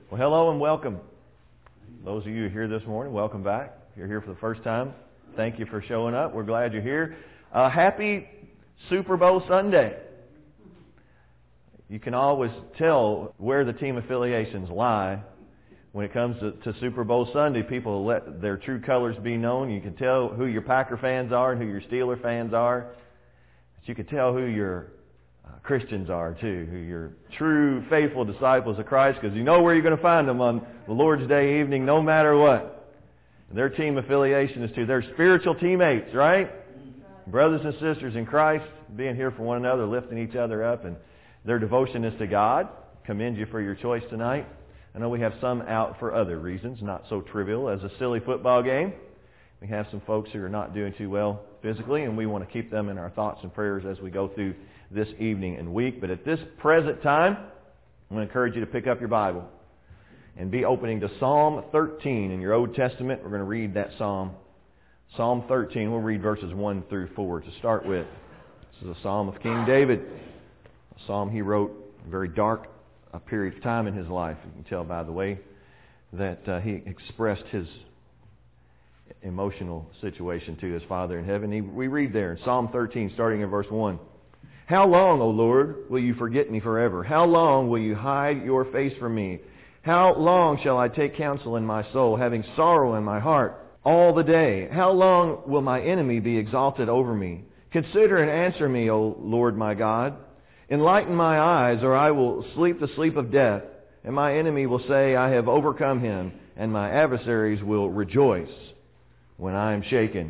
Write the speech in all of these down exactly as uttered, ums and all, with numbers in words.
Well, hello and welcome. Those of you who are here this morning, welcome back. If you're here for the first time, thank you for showing up. We're glad you're here. Uh, happy Super Bowl Sunday. You can always tell where the team affiliations lie when it comes to, to Super Bowl Sunday. People let their true colors be known. You can tell who your Packer fans are and who your Steeler fans are. But you can tell who your uh, Christians are too, who your true faithful disciples of Christ, because you know where you're going to find them on the Lord's Day evening, no matter what. Their team affiliation is to their spiritual teammates, right? Brothers and sisters in Christ, being here for one another, lifting each other up, and their devotion is to God. Commend you for your choice tonight. I know we have some out for other reasons, not so trivial as a silly football game. We have some folks who are not doing too well physically, and we want to keep them in our thoughts and prayers as we go through this evening and week. But at this present time, I'm going to encourage you to pick up your Bible and be opening to Psalm thirteen in your Old Testament. We're going to read that Psalm. Psalm thirteen, we'll read verses one through four to start with. This is a Psalm of King David, a psalm he wrote a very dark a period of time in his life. You can tell by the way that uh, he expressed his emotional situation to his Father in heaven. He, we read there in Psalm thirteen, starting in verse one. How long, O Lord, will you forget me forever? How long will you hide your face from me? How long shall I take counsel in my soul, having sorrow in my heart all the day? How long will my enemy be exalted over me? Consider and answer me, O Lord my God. Enlighten my eyes, or I will sleep the sleep of death, and my enemy will say, I have overcome him, and my adversaries will rejoice when I am shaken.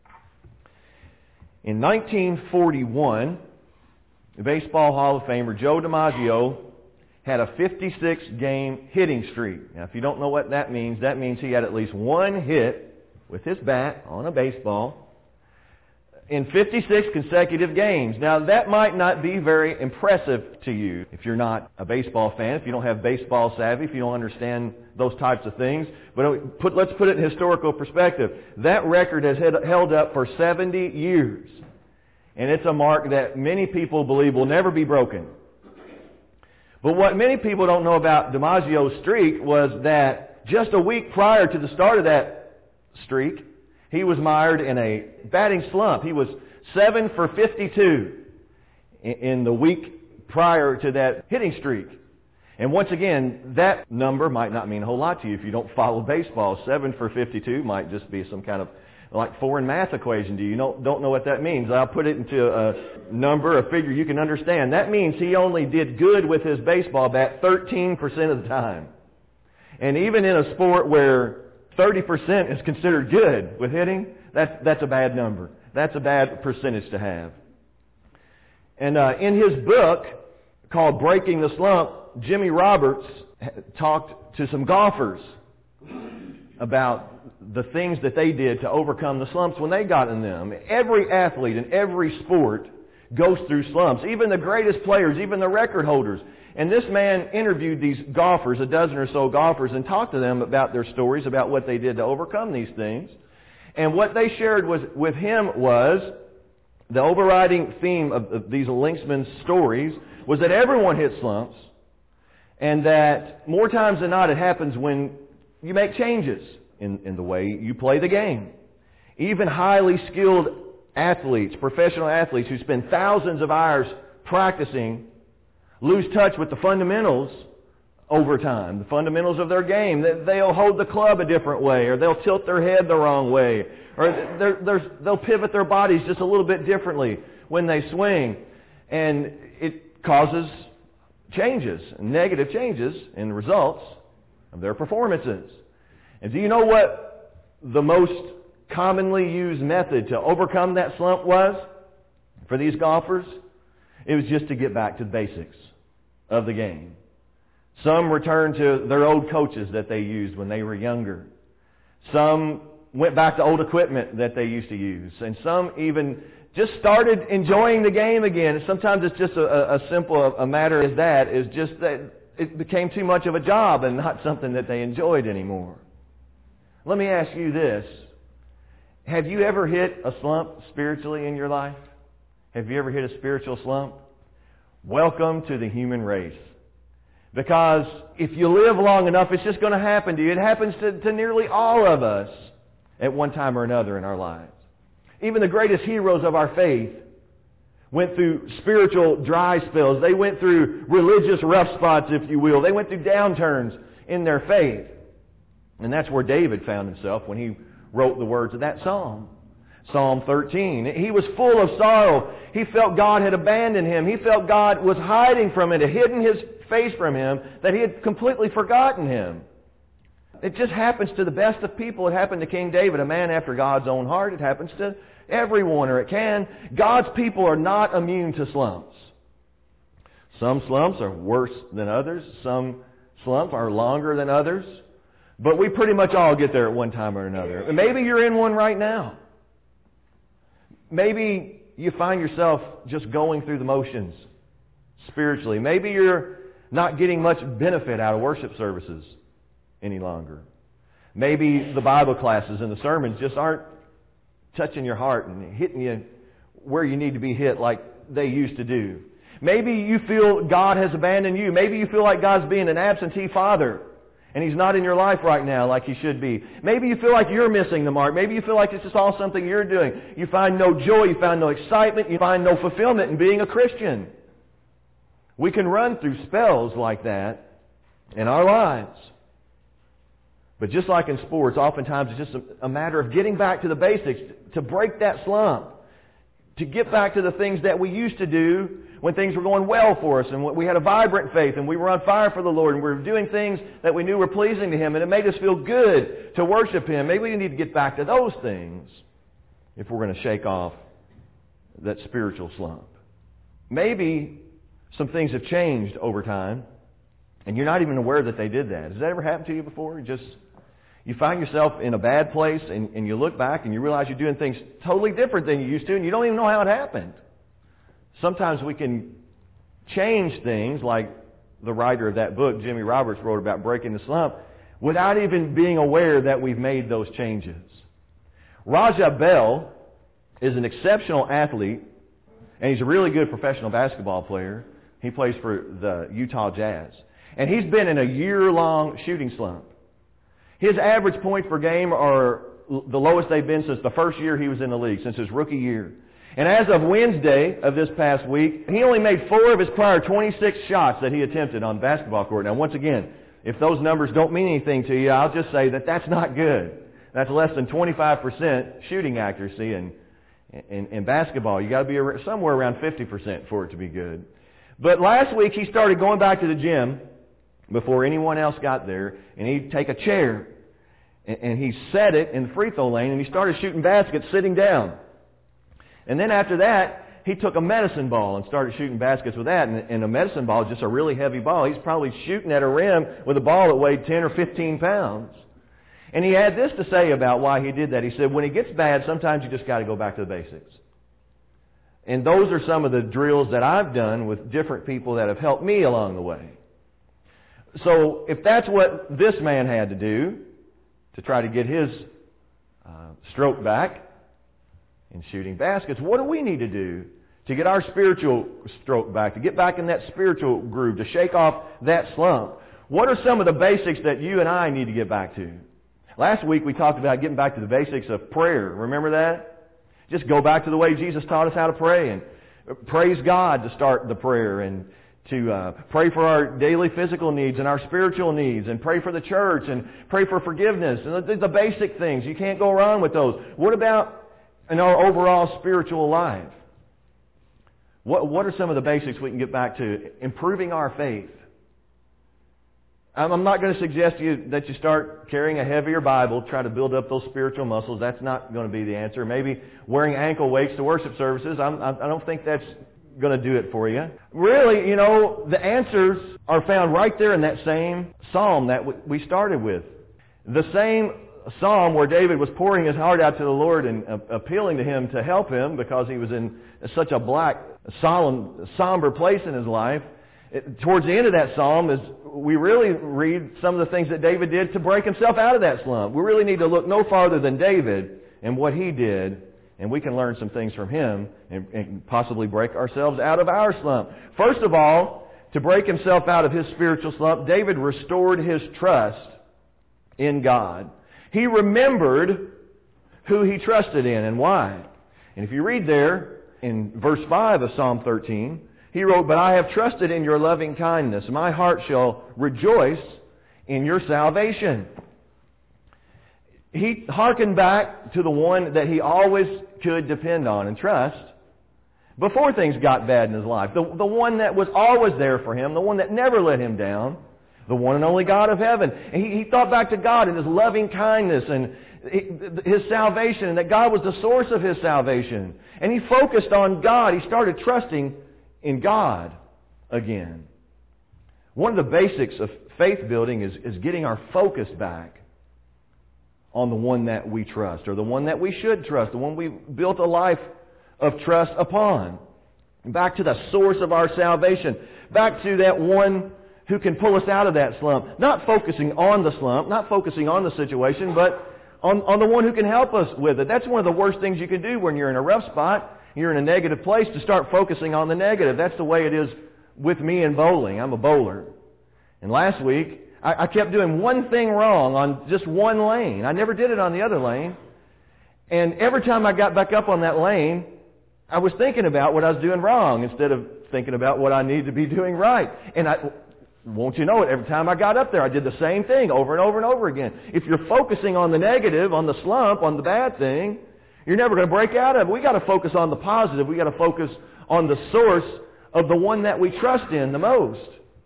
In nineteen forty-one, the Baseball Hall of Famer Joe DiMaggio had a fifty-six game hitting streak. Now, if you don't know what that means, that means he had at least one hit with his bat on a baseball in fifty-six consecutive games. Now, that might not be very impressive to you if you're not a baseball fan, if you don't have baseball savvy, if you don't understand those types of things. But put, let's put it in historical perspective. That record has held up for seventy years. And it's a mark that many people believe will never be broken. But what many people don't know about DiMaggio's streak was that just a week prior to the start of that streak, he was mired in a batting slump. He was seven for fifty-two in the week prior to that hitting streak. And once again, that number might not mean a whole lot to you if you don't follow baseball. seven for fifty-two might just be some kind of like foreign math equation to you. You don't, don't know what that means. I'll put it into a number, a figure you can understand. That means he only did good with his baseball bat thirteen percent of the time. And even in a sport where thirty percent is considered good with hitting, that's, that's a bad number. That's a bad percentage to have. And uh, in his book called Breaking the Slump, Jimmy Roberts talked to some golfers about the things that they did to overcome the slumps when they got in them. Every athlete in every sport goes through slumps. Even the greatest players, even the record holders. And this man interviewed these golfers, a dozen or so golfers, and talked to them about their stories, about what they did to overcome these things. And what they shared was, with him was, the overriding theme of, of these linksmen's stories was that everyone hits slumps, and that more times than not it happens when you make changes in, in the way you play the game. Even highly skilled athletes, professional athletes who spend thousands of hours practicing, lose touch with the fundamentals over time, the fundamentals of their game. They'll hold the club a different way, or they'll tilt their head the wrong way, or they're, they're, they'll pivot their bodies just a little bit differently when they swing. And it causes changes, negative changes in the results of their performances. And do you know what the most commonly used method to overcome that slump was for these golfers? It was just to get back to the basics of the game. Some returned to their old coaches that they used when they were younger. Some went back to old equipment that they used to use. And some even just started enjoying the game again. And sometimes it's just a, a simple a matter as that, is just that it became too much of a job and not something that they enjoyed anymore. Let me ask you this. Have you ever hit a slump spiritually in your life? Have you ever hit a spiritual slump? Welcome to the human race. Because if you live long enough, it's just going to happen to you. It happens to, to nearly all of us at one time or another in our lives. Even the greatest heroes of our faith went through spiritual dry spells. They went through religious rough spots, if you will. They went through downturns in their faith. And that's where David found himself when he wrote the words of that psalm. Psalm thirteen. He was full of sorrow. He felt God had abandoned him. He felt God was hiding from him, had hidden His face from him, that He had completely forgotten him. It just happens to the best of people. It happened to King David, a man after God's own heart. It happens to everyone, or it can. God's people are not immune to slumps. Some slumps are worse than others. Some slumps are longer than others. But we pretty much all get there at one time or another. And maybe you're in one right now. Maybe you find yourself just going through the motions spiritually. Maybe you're not getting much benefit out of worship services any longer. Maybe the Bible classes and the sermons just aren't touching your heart and hitting you where you need to be hit like they used to do. Maybe you feel God has abandoned you. Maybe you feel like God's being an absentee father and He's not in your life right now like He should be. Maybe you feel like you're missing the mark. Maybe you feel like it's just all something you're doing. You find no joy, you find no excitement, you find no fulfillment in being a Christian. We can run through spells like that in our lives. But just like in sports, oftentimes it's just a, a matter of getting back to the basics, to break that slump, to get back to the things that we used to do when things were going well for us and we had a vibrant faith and we were on fire for the Lord and we were doing things that we knew were pleasing to Him and it made us feel good to worship Him. Maybe we need to get back to those things if we're going to shake off that spiritual slump. Maybe some things have changed over time and you're not even aware that they did that. Has that ever happened to you before? You just you find yourself in a bad place and, and you look back and you realize you're doing things totally different than you used to and you don't even know how it happened. Sometimes we can change things like the writer of that book, Jimmy Roberts, wrote about breaking the slump without even being aware that we've made those changes. Raja Bell is an exceptional athlete and he's a really good professional basketball player. He plays for the Utah Jazz. And he's been in a year-long shooting slump. His average points per game are the lowest they've been since the first year he was in the league, since his rookie year. And as of Wednesday of this past week, he only made four of his prior twenty-six shots that he attempted on the basketball court. Now, once again, if those numbers don't mean anything to you, I'll just say that that's not good. That's less than twenty-five percent shooting accuracy in, in, in basketball. You got to be somewhere around fifty percent for it to be good. But last week, he started going back to the gym before anyone else got there, and he'd take a chair, and, and he set it in the free throw lane, and he started shooting baskets sitting down. And then after that, he took a medicine ball and started shooting baskets with that. And, and a medicine ball is just a really heavy ball. He's probably shooting at a rim with a ball that weighed ten or fifteen pounds. And he had this to say about why he did that. He said, when it gets bad, sometimes you just got to go back to the basics. And those are some of the drills that I've done with different people that have helped me along the way. So if that's what this man had to do to try to get his uh, stroke back in shooting baskets, what do we need to do to get our spiritual stroke back, to get back in that spiritual groove, to shake off that slump? What are some of the basics that you and I need to get back to? Last week we talked about getting back to the basics of prayer. Remember that? Just go back to the way Jesus taught us how to pray and praise God to start the prayer and to uh, pray for our daily physical needs and our spiritual needs and pray for the church and pray for forgiveness and the, the basic things. You can't go wrong with those. What about in our overall spiritual life? What, what are some of the basics we can get back to improving our faith? I'm not going to suggest to you that you start carrying a heavier Bible, try to build up those spiritual muscles. That's not going to be the answer. Maybe wearing ankle weights to worship services. I'm, I don't think that's going to do it for you. Really, you know, the answers are found right there in that same psalm that we started with. The same psalm where David was pouring his heart out to the Lord and uh, appealing to Him to help him because he was in such a black, solemn, somber place in his life. It, towards the end of that psalm is we really read some of the things that David did to break himself out of that slump. We really need to look no farther than David and what he did, and we can learn some things from him and, and possibly break ourselves out of our slump. First of all, to break himself out of his spiritual slump, David restored his trust in God. He remembered who he trusted in and why. And if you read there in verse five of Psalm thirteen, he wrote, "But I have trusted in your loving kindness. My heart shall rejoice in your salvation." He hearkened back to the one that he always could depend on and trust before things got bad in his life. The, the one that was always there for him, the one that never let him down, the one and only God of heaven. And he, he thought back to God and His loving kindness and His salvation, and that God was the source of his salvation. And he focused on God. He started trusting in God again. One of the basics of faith building is, is getting our focus back on the one that we trust, or the one that we should trust, the one we built a life of trust upon. Back to the source of our salvation. Back to that one who can pull us out of that slump. Not focusing on the slump, not focusing on the situation, but on, on the one who can help us with it. That's one of the worst things you can do when you're in a rough spot, you're in a negative place, to start focusing on the negative. That's the way it is with me in bowling. I'm a bowler. And last week, I, I kept doing one thing wrong on just one lane. I never did it on the other lane. And every time I got back up on that lane, I was thinking about what I was doing wrong instead of thinking about what I need to be doing right. And I, won't you know it, every time I got up there, I did the same thing over and over and over again. If you're focusing on the negative, on the slump, on the bad thing, you're never going to break out of it. We got to focus on the positive. We got to focus on the source of the one that we trust in the most.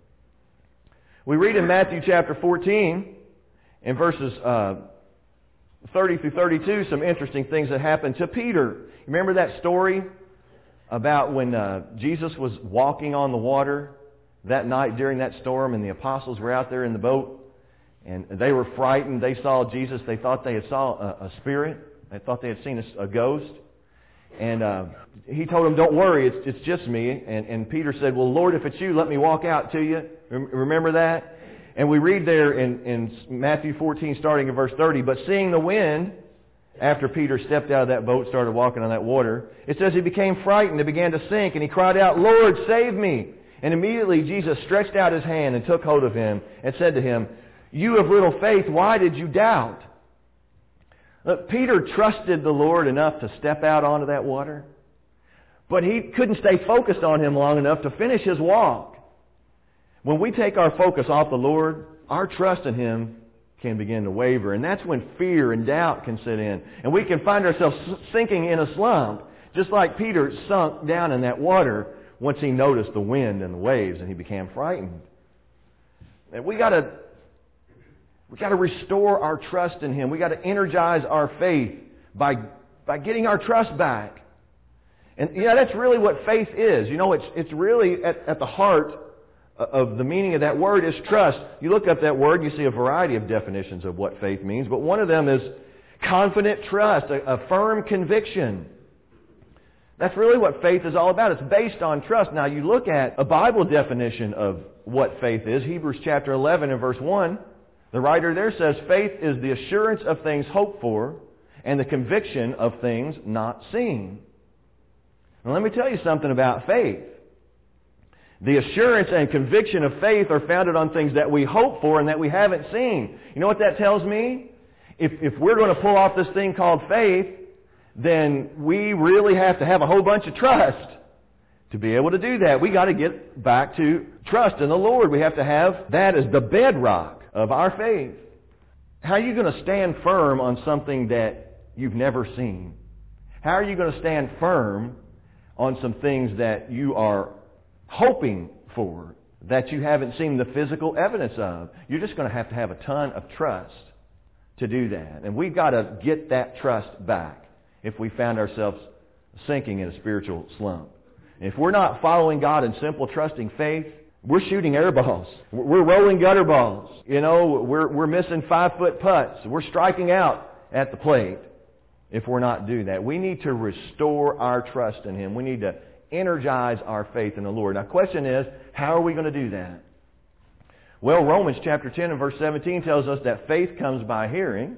We read in Matthew chapter fourteen, in verses uh, thirty through thirty-two, some interesting things that happened to Peter. Remember that story about when uh, Jesus was walking on the water that night during that storm, and the apostles were out there in the boat, and they were frightened. They saw Jesus. They thought they had saw a, a spirit. They thought they had seen a, a ghost. And uh, he told them, "Don't worry, it's, it's just me." And, and Peter said, "Well, Lord, if it's you, let me walk out to you." Remember that? And we read there in, in Matthew fourteen, starting in verse thirty, "But seeing the wind," after Peter stepped out of that boat, started walking on that water, it says he became frightened and began to sink, and he cried out, "Lord, save me." And immediately Jesus stretched out his hand and took hold of him and said to him, "You of little faith, why did you doubt?" Look, Peter trusted the Lord enough to step out onto that water, but he couldn't stay focused on Him long enough to finish his walk. When we take our focus off the Lord, our trust in Him can begin to waver, and that's when fear and doubt can set in, and we can find ourselves sinking in a slump, just like Peter sunk down in that water once he noticed the wind and the waves, and he became frightened. And we got to we got to restore our trust in Him. We got to energize our faith by by getting our trust back. And yeah, that's really what faith is. You know, it's it's really at, at the heart of the meaning of that word is trust. You look up that word, you see a variety of definitions of what faith means, but one of them is confident trust, a, a firm conviction. That's really what faith is all about. It's based on trust. Now, you look at a Bible definition of what faith is, Hebrews chapter eleven and verse one. The writer there says, "Faith is the assurance of things hoped for and the conviction of things not seen." Now, let me tell you something about faith. The assurance and conviction of faith are founded on things that we hope for and that we haven't seen. You know what that tells me? If, if we're going to pull off this thing called faith, then we really have to have a whole bunch of trust to be able to do that. We got to get back to trust in the Lord. We have to have that as the bedrock of our faith. How are you going to stand firm on something that you've never seen? How are you going to stand firm on some things that you are hoping for, that you haven't seen the physical evidence of? You're just going to have to have a ton of trust to do that. And we've got to get that trust back if we found ourselves sinking in a spiritual slump. And if we're not following God in simple, trusting faith, we're shooting air balls. We're rolling gutter balls. You know, we're, we're missing five-foot putts. We're striking out at the plate if we're not doing that. We need to restore our trust in Him. We need to energize our faith in the Lord. Now, the question is, how are we going to do that? Well, Romans chapter ten and verse seventeen tells us that faith comes by hearing,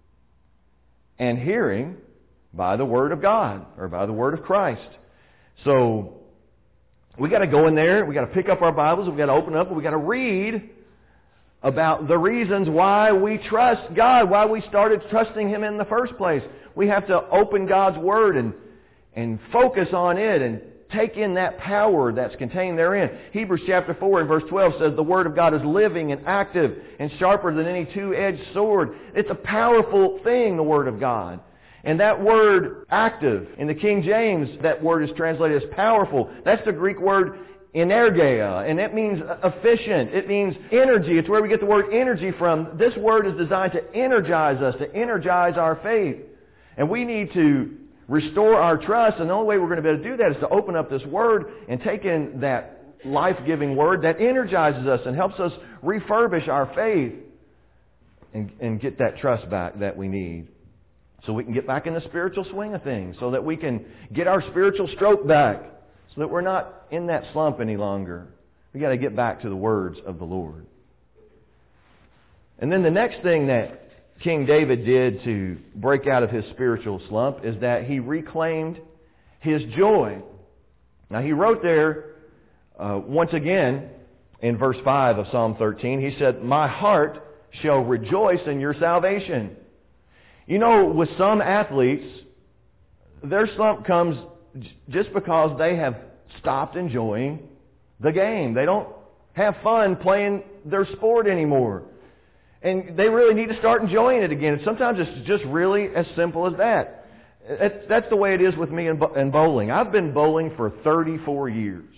and hearing by the Word of God, or by the Word of Christ. So, we got to go in there, we got to pick up our Bibles, we got to open up, and we got to read about the reasons why we trust God, why we started trusting Him in the first place. We have to open God's Word and, and focus on it and take in that power that's contained therein. Hebrews chapter four and verse twelve says the Word of God is living and active and sharper than any two-edged sword. It's a powerful thing, the Word of God. And that word active, in the King James, that word is translated as powerful. That's the Greek word energeia, and it means efficient. It means energy. It's where we get the word energy from. This word is designed to energize us, to energize our faith. And we need to restore our trust, and the only way we're going to be able to do that is to open up this Word and take in that life-giving Word that energizes us and helps us refurbish our faith and, and get that trust back that we need. So we can get back in the spiritual swing of things, so that we can get our spiritual stroke back, so that we're not in that slump any longer. We got to get back to the words of the Lord. And then the next thing that King David did to break out of his spiritual slump is that he reclaimed his joy. Now he wrote there, uh, once again, in verse five of Psalm thirteen, he said, "My heart shall rejoice in your salvation." You know, with some athletes, their slump comes just because they have stopped enjoying the game. They don't have fun playing their sport anymore. And they really need to start enjoying it again. And sometimes it's just really as simple as that. That's the way it is with me in bowling. I've been bowling for thirty-four years.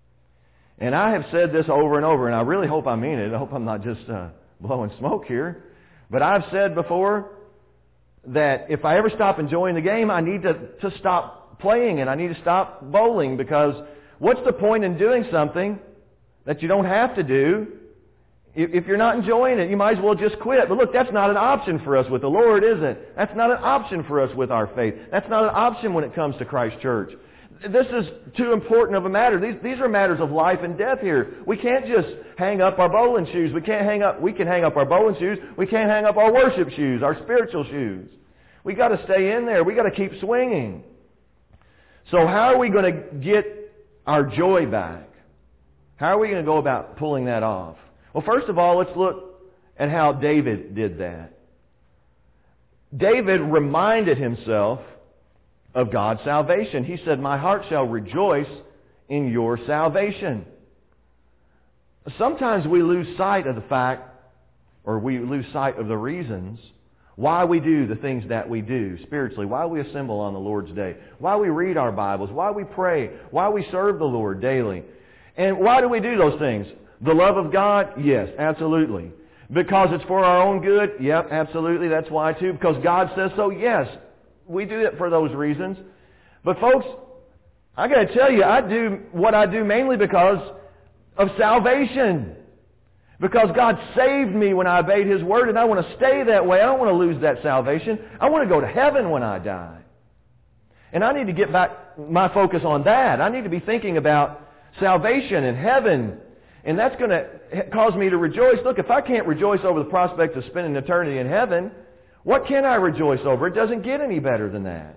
And I have said this over and over, and I really hope I mean it. I hope I'm not just uh, blowing smoke here. But I've said before that if I ever stop enjoying the game, I need to, to stop playing and I need to stop bowling, because what's the point in doing something that you don't have to do? If you're not enjoying it, you might as well just quit. But look, that's not an option for us with the Lord, is it? That's not an option for us with our faith. That's not an option when it comes to Christ Church. This is too important of a matter. These, these are matters of life and death here. We can't just hang up our bowling shoes. We can't hang up, we can hang up our bowling shoes. We can't hang up our worship shoes, our spiritual shoes. We got to stay in there. We got to keep swinging. So how are we going to get our joy back? How are we going to go about pulling that off? Well, first of all, let's look at how David did that. David reminded himself of God's salvation. He said, "My heart shall rejoice in your salvation." Sometimes we lose sight of the fact, or we lose sight of the reasons why we do the things that we do spiritually, why we assemble on the Lord's Day, why we read our Bibles, why we pray, why we serve the Lord daily. And why do we do those things? The love of God? Yes, absolutely. Because it's for our own good? Yep, absolutely. That's why too. Because God says so? Yes. We do it for those reasons. But folks, I got to tell you, I do what I do mainly because of salvation. Because God saved me when I obeyed His Word, and I want to stay that way. I don't want to lose that salvation. I want to go to heaven when I die. And I need to get back my focus on that. I need to be thinking about salvation and heaven. And that's going to cause me to rejoice. Look, if I can't rejoice over the prospect of spending eternity in heaven, what can I rejoice over? It doesn't get any better than that.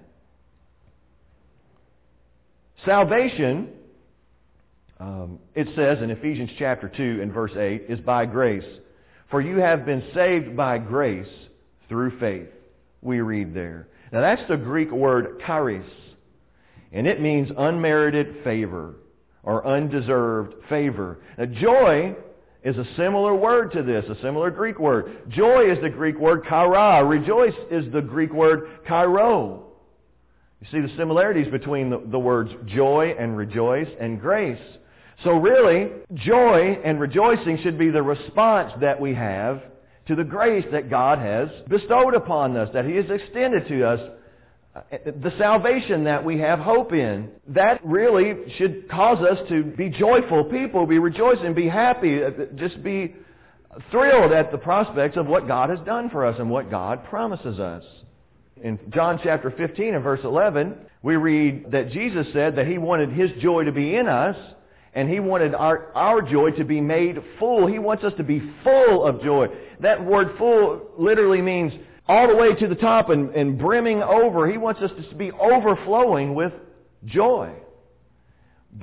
Salvation, um, it says in Ephesians chapter two and verse eight, is by grace. For you have been saved by grace through faith. We read there. Now that's the Greek word charis. And it means unmerited favor or undeserved favor. Now joy is a similar word to this, a similar Greek word. Joy is the Greek word chara. Rejoice is the Greek word chairo. You see the similarities between the, the words joy and rejoice and grace. So really, joy and rejoicing should be the response that we have to the grace that God has bestowed upon us, that He has extended to us. The salvation that we have hope in, that really should cause us to be joyful people, be rejoicing, be happy, just be thrilled at the prospects of what God has done for us and what God promises us. In John chapter fifteen and verse eleven, we read that Jesus said that He wanted His joy to be in us, and He wanted our, our joy to be made full. He wants us to be full of joy. That word full literally means all the way to the top and, and brimming over. He wants us to be overflowing with joy. But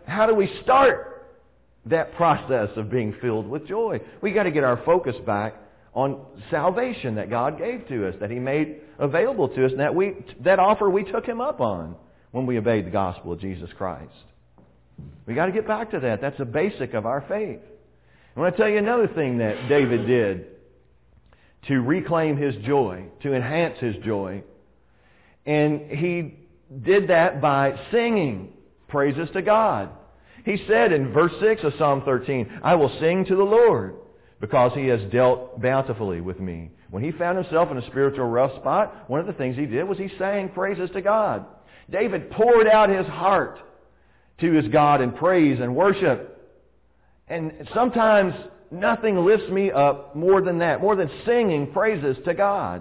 how do we start that process of being filled with joy? We got to get our focus back on salvation that God gave to us, that He made available to us, and that we that offer we took Him up on when we obeyed the gospel of Jesus Christ. We got to get back to that. That's a basic of our faith. I want to tell you another thing that David did to reclaim his joy, to enhance his joy. And he did that by singing praises to God. He said in verse six of Psalm thirteen, I will sing to the Lord because He has dealt bountifully with me. When he found himself in a spiritual rough spot, one of the things he did was he sang praises to God. David poured out his heart to his God in praise and worship. And sometimes nothing lifts me up more than that, more than singing praises to God.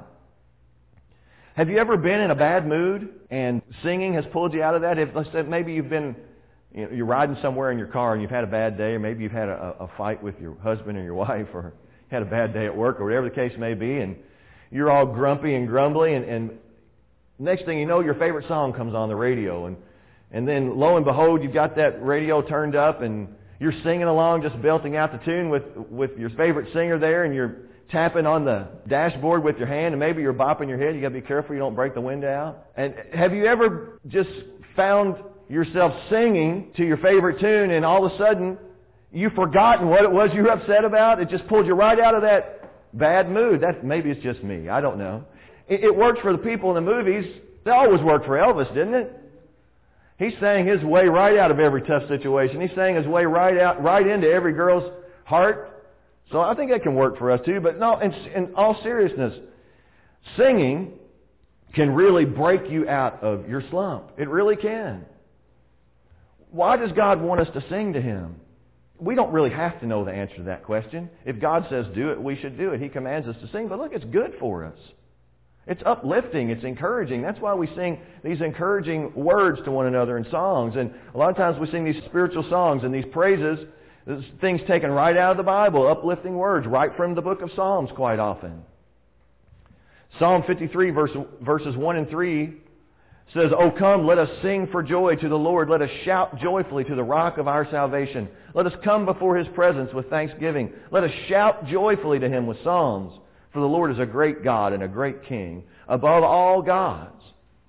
Have you ever been in a bad mood and singing has pulled you out of that? If, let's say maybe you've been, you know, you're riding somewhere in your car and you've had a bad day, or maybe you've had a, a fight with your husband or your wife, or had a bad day at work, or whatever the case may be, and you're all grumpy and grumbly, and, and next thing you know, your favorite song comes on the radio, and and then lo and behold, you've got that radio turned up, and you're singing along, just belting out the tune with with your favorite singer there, and you're tapping on the dashboard with your hand, and maybe you're bopping your head. You got to be careful you don't break the window out. And have you ever just found yourself singing to your favorite tune, and all of a sudden you've forgotten what it was you were upset about? It just pulled you right out of that bad mood. That maybe it's just me. I don't know. It, it worked for the people in the movies. It always worked for Elvis, didn't it? He sang his way right out of every tough situation. He sang his way right out, right into every girl's heart. So I think that can work for us too. But no, in, in all seriousness, singing can really break you out of your slump. It really can. Why does God want us to sing to Him? We don't really have to know the answer to that question. If God says do it, we should do it. He commands us to sing. But look, it's good for us. It's uplifting. It's encouraging. That's why we sing these encouraging words to one another in songs. And a lot of times we sing these spiritual songs and these praises, things taken right out of the Bible, uplifting words, right from the book of Psalms quite often. Psalm fifty-three, verse, verses one and three says, O come, let us sing for joy to the Lord. Let us shout joyfully to the rock of our salvation. Let us come before His presence with thanksgiving. Let us shout joyfully to Him with psalms. For the Lord is a great God and a great King above all gods.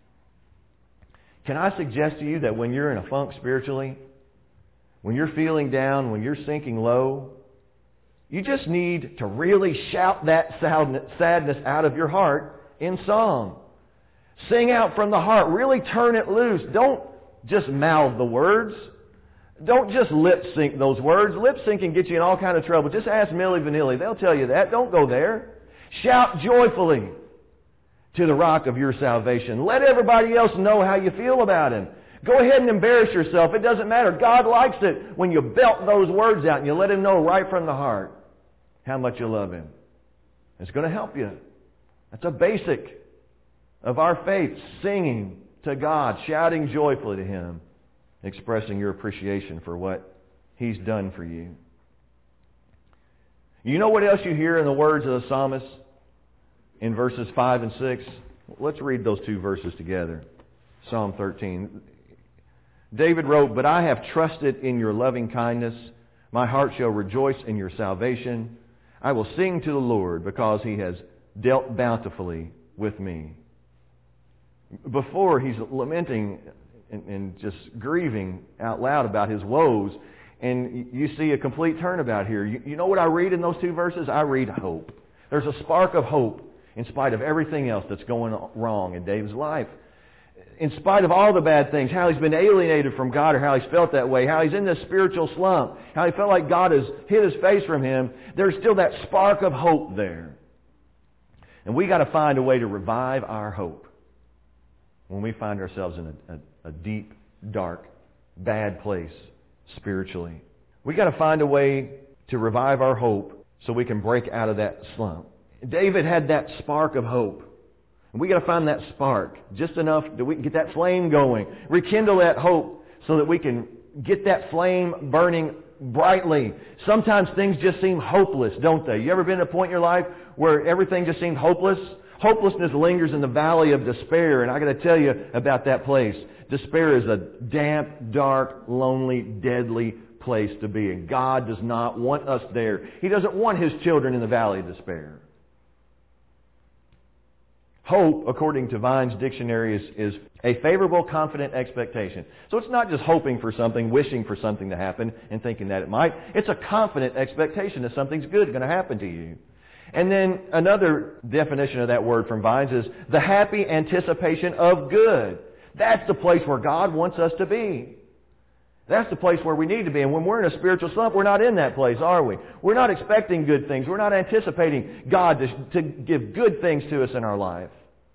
Can I suggest to you that when you're in a funk spiritually, when you're feeling down, when you're sinking low, you just need to really shout that sadness out of your heart in song. Sing out from the heart. Really turn it loose. Don't just mouth the words. Don't just lip sync those words. Lip sync can get you in all kind of trouble. Just ask Milli Vanilli. They'll tell you that. Don't go there. Shout joyfully to the rock of your salvation. Let everybody else know how you feel about Him. Go ahead and embarrass yourself. It doesn't matter. God likes it when you belt those words out and you let Him know right from the heart how much you love Him. It's going to help you. That's a basic of our faith. Singing to God, shouting joyfully to Him, expressing your appreciation for what He's done for you. You know what else you hear in the words of the psalmist in verses five and six? Let's read those two verses together. Psalm thirteen. David wrote, But I have trusted in your loving kindness. My heart shall rejoice in your salvation. I will sing to the Lord because He has dealt bountifully with me. Before, he's lamenting and, and just grieving out loud about his woes. And you see a complete turnabout here. You, you know what I read in those two verses? I read hope. There's a spark of hope in spite of everything else that's going wrong in David's life. In spite of all the bad things, how he's been alienated from God, or how he's felt that way, how he's in this spiritual slump, how he felt like God has hid His face from him, there's still that spark of hope there. And we got to find a way to revive our hope when we find ourselves in a, a, a deep, dark, bad place spiritually. We got to find a way to revive our hope so we can break out of that slump. David had that spark of hope. And we got to find that spark, just enough that we can get that flame going, rekindle that hope so that we can get that flame burning brightly. Sometimes things just seem hopeless, don't they? You ever been at a point in your life where everything just seemed hopeless? Hopelessness lingers in the valley of despair, and I got to tell you about that place. Despair is a damp, dark, lonely, deadly place to be, and God does not want us there. He doesn't want His children in the valley of despair. Hope, according to Vine's dictionary, is, is a favorable, confident expectation. So it's not just hoping for something, wishing for something to happen, and thinking that it might. It's a confident expectation that something's good going to happen to you. And then another definition of that word from Vines is the happy anticipation of good. That's the place where God wants us to be. That's the place where we need to be. And when we're in a spiritual slump, we're not in that place, are we? We're not expecting good things. We're not anticipating God to, to give good things to us in our life.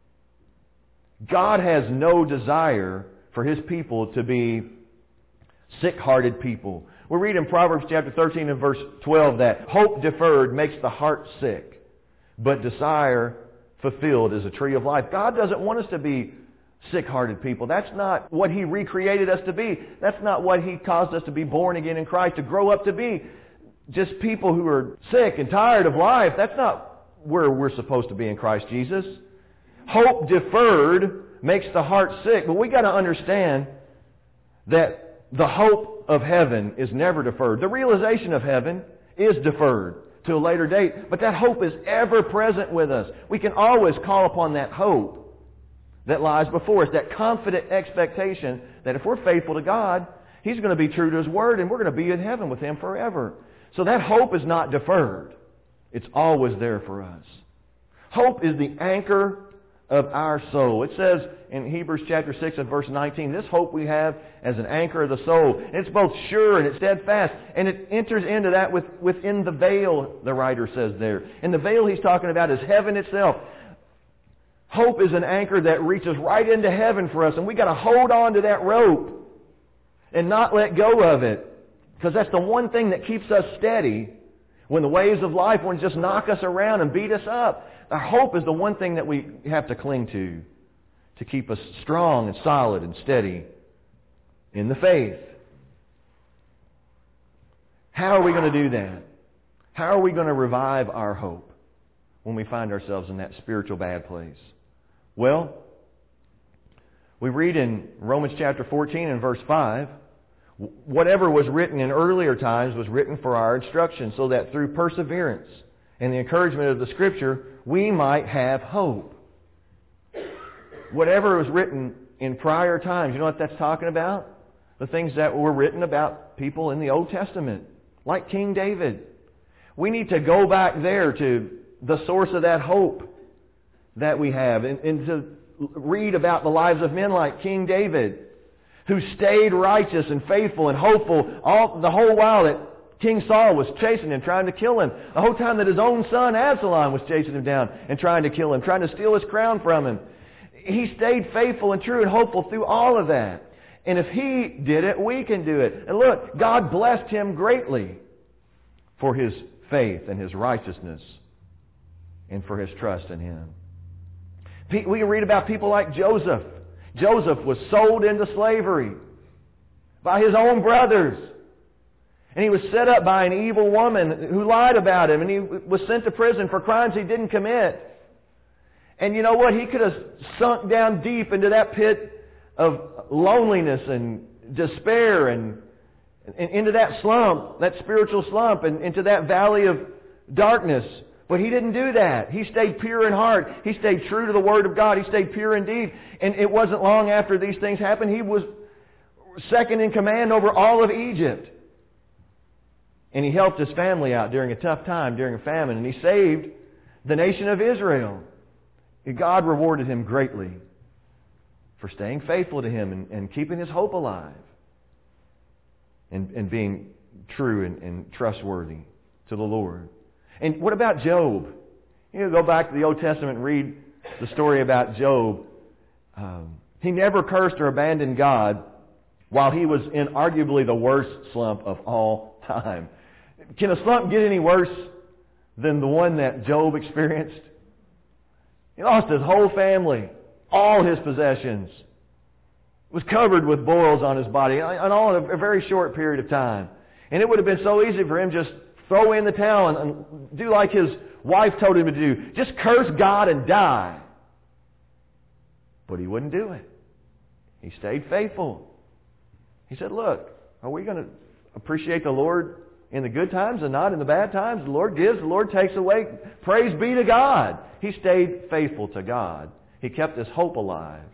God has no desire for His people to be sick-hearted people. We read in Proverbs chapter thirteen and verse twelve that hope deferred makes the heart sick, but desire fulfilled is a tree of life. God doesn't want us to be sick-hearted people. That's not what He recreated us to be. That's not what He caused us to be born again in Christ, to grow up to be. Just people who are sick and tired of life. That's not where we're supposed to be in Christ Jesus. Hope deferred makes the heart sick. But we got to understand that the hope of heaven is never deferred. The realization of heaven is deferred to a later date. But that hope is ever present with us. We can always call upon that hope that lies before us, that confident expectation that if we're faithful to God, He's going to be true to His Word and we're going to be in heaven with Him forever. So that hope is not deferred. It's always there for us. Hope is the anchor of our soul. It says in Hebrews chapter six and verse nineteen, this hope we have as an anchor of the soul. And it's both sure and it's steadfast. And it enters into that with, within the veil, the writer says there. And the veil he's talking about is heaven itself. Hope is an anchor that reaches right into heaven for us. And we got to hold on to that rope and not let go of it. Because that's the one thing that keeps us steady when the waves of life want to just knock us around and beat us up. Our hope is the one thing that we have to cling to to keep us strong and solid and steady in the faith. How are we going to do that? How are we going to revive our hope when we find ourselves in that spiritual bad place? Well, we read in Romans chapter fourteen and verse five, whatever was written in earlier times was written for our instruction, so that through perseverance and the encouragement of the Scripture, we might have hope. Whatever was written in prior times, you know what that's talking about? The things that were written about people in the Old Testament, like King David. We need to go back there to the source of that hope that we have, and, and to read about the lives of men like King David, who stayed righteous and faithful and hopeful all the whole while that King Saul was chasing him, trying to kill him. The whole time that his own son Absalom was chasing him down and trying to kill him, trying to steal his crown from him. He stayed faithful and true and hopeful through all of that. And if he did it, we can do it. And look, God blessed him greatly for his faith and his righteousness and for his trust in Him. We can read about people like Joseph. Joseph was sold into slavery by his own brothers. And he was set up by an evil woman who lied about him. And he was sent to prison for crimes he didn't commit. And you know what? He could have sunk down deep into that pit of loneliness and despair and, and into that slump, that spiritual slump, and into that valley of darkness. But he didn't do that. He stayed pure in heart. He stayed true to the Word of God. He stayed pure in deed. And it wasn't long after these things happened, he was second in command over all of Egypt. And he helped his family out during a tough time, during a famine. And he saved the nation of Israel. And God rewarded him greatly for staying faithful to Him and, and keeping his hope alive. And, and being true and, and trustworthy to the Lord. And what about Job? You know, go back to the Old Testament and read the story about Job. Um, he never cursed or abandoned God while he was in arguably the worst slump of all time. Can a slump get any worse than the one that Job experienced? He lost his whole family, all his possessions, was covered with boils on his body, and all in a very short period of time. And it would have been so easy for him just throw in the towel and, and do like his wife told him to do. Just curse God and die. But he wouldn't do it. He stayed faithful. He said, look, are we going to appreciate the Lord in the good times and not in the bad times? The Lord gives, the Lord takes away. Praise be to God. He stayed faithful to God. He kept his hope alive.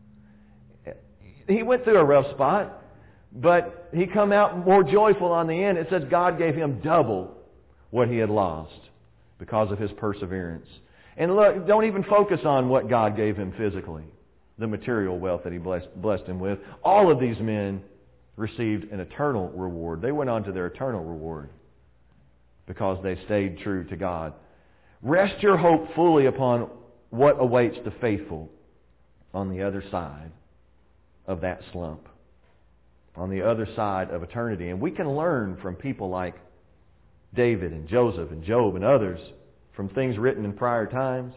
He went through a rough spot, but he come out more joyful on the end. It says God gave him double what he had lost because of his perseverance. And look, don't even focus on what God gave him physically, the material wealth that he blessed, blessed him with. All of these men received an eternal reward. They went on to their eternal reward because they stayed true to God. Rest your hope fully upon what awaits the faithful on the other side of that slump, on the other side of eternity. And we can learn from people like David and Joseph and Job and others from things written in prior times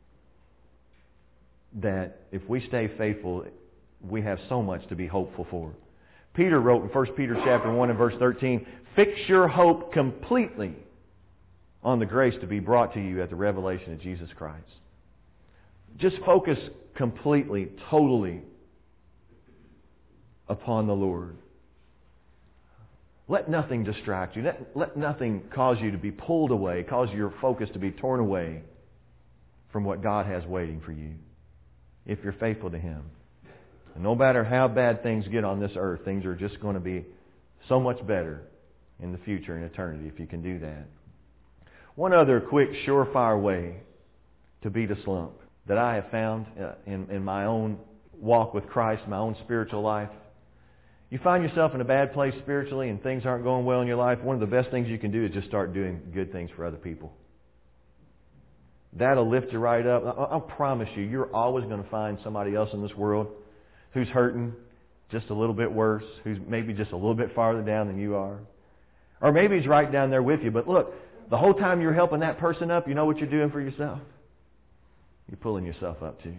that if we stay faithful, we have so much to be hopeful for. Peter wrote in First Peter chapter one and verse thirteen, fix your hope completely on the grace to be brought to you at the revelation of Jesus Christ. Just focus completely, totally upon the Lord. Let nothing distract you. Let, let nothing cause you to be pulled away, cause your focus to be torn away from what God has waiting for you if you're faithful to Him. And no matter how bad things get on this earth, things are just going to be so much better in the future, in eternity, if you can do that. One other quick, surefire way to beat a slump that I have found in, in my own walk with Christ, my own spiritual life. You find yourself in a bad place spiritually and things aren't going well in your life, one of the best things you can do is just start doing good things for other people. That'll lift you right up. I, I promise you, you're always going to find somebody else in this world who's hurting just a little bit worse, who's maybe just a little bit farther down than you are. Or maybe he's right down there with you. But look, the whole time you're helping that person up, you know what you're doing for yourself? You're pulling yourself up too.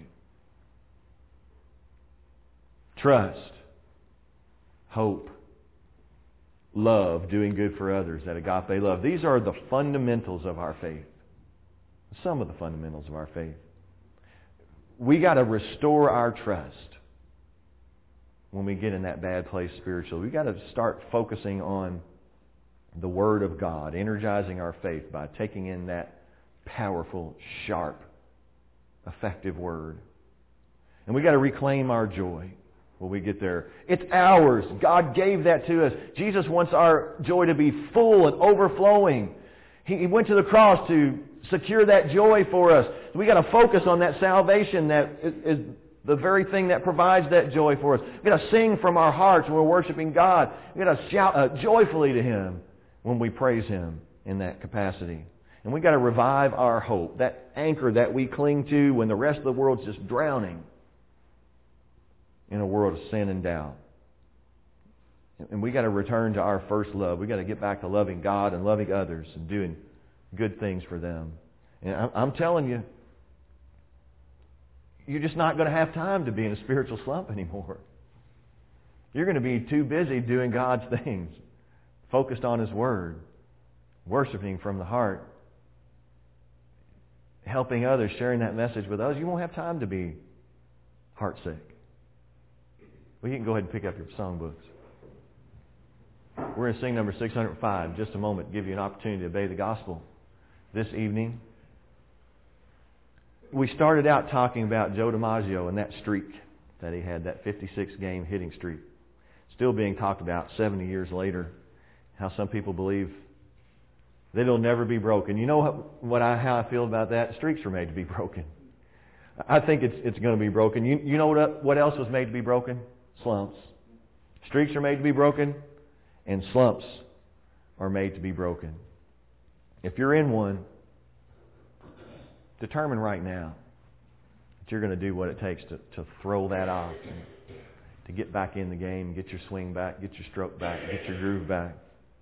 Trust, hope, love, doing good for others, that agape love. These are the fundamentals of our faith. Some of the fundamentals of our faith. We got to restore our trust when we get in that bad place spiritually. We've got to start focusing on the Word of God, energizing our faith by taking in that powerful, sharp, effective Word. And we've got to reclaim our joy when we get there. It's ours. God gave that to us. Jesus wants our joy to be full and overflowing. He went to the cross to secure that joy for us. We've got to focus on that salvation that is the very thing that provides that joy for us. We've got to sing from our hearts when we're worshiping God. We've got to shout uh, joyfully to Him when we praise Him in that capacity. And we've got to revive our hope, that anchor that we cling to when the rest of the world's just drowning in a world of sin and doubt. And we've got to return to our first love. We've got to get back to loving God and loving others and doing good things for them. And I'm telling you, you're just not going to have time to be in a spiritual slump anymore. You're going to be too busy doing God's things, focused on His Word, worshiping from the heart, helping others, sharing that message with others. You won't have time to be heartsick. Well, you can go ahead and pick up your songbooks. We're going to sing number six hundred five in just a moment, give you an opportunity to obey the gospel this evening. We started out talking about Joe DiMaggio and that streak that he had, that fifty-six game hitting streak. Still being talked about seventy years later, how some people believe that it'll never be broken. You know what, what I, how I feel about that? Streaks were made to be broken. I think it's it's going to be broken. You, you know what, what else was made to be broken? Slumps. Streaks are made to be broken, and slumps are made to be broken. If you're in one, determine right now that you're going to do what it takes to, to throw that off, and to get back in the game, get your swing back, get your stroke back, get your groove back.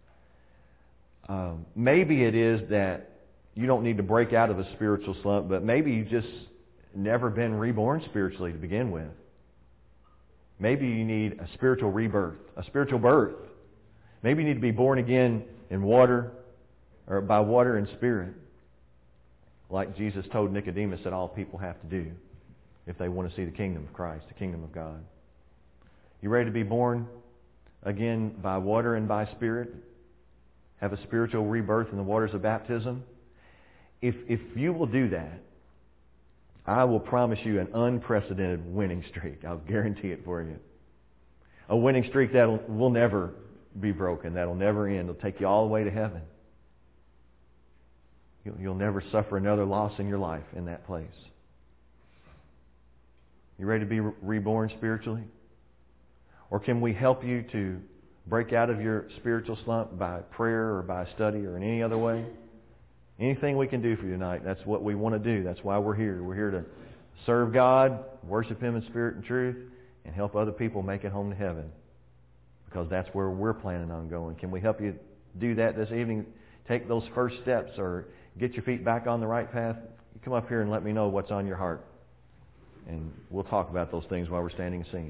Um, maybe it is that you don't need to break out of a spiritual slump, but maybe you've just never been reborn spiritually to begin with. Maybe you need a spiritual rebirth, a spiritual birth. Maybe you need to be born again in water, or by water and spirit. like Jesus told Nicodemus that all people have to do if they want to see the kingdom of Christ, the kingdom of God. You ready to be born again by water and by Spirit? Have a spiritual rebirth in the waters of baptism? If, if you will do that, I will promise you an unprecedented winning streak. I'll guarantee it for you. A winning streak that will never be broken. That will never end. It'll take you all the way to heaven. You'll, you'll never suffer another loss in your life in that place. You ready to be reborn spiritually? Or can we help you to break out of your spiritual slump by prayer or by study or in any other way? Anything we can do for you tonight, that's what we want to do. That's why we're here. We're here to serve God, worship Him in spirit and truth, and help other people make it home to heaven. Because that's where we're planning on going. Can we help you do that this evening? Take those first steps or get your feet back on the right path? You come up here and let me know what's on your heart. And we'll talk about those things while we're standing and singing.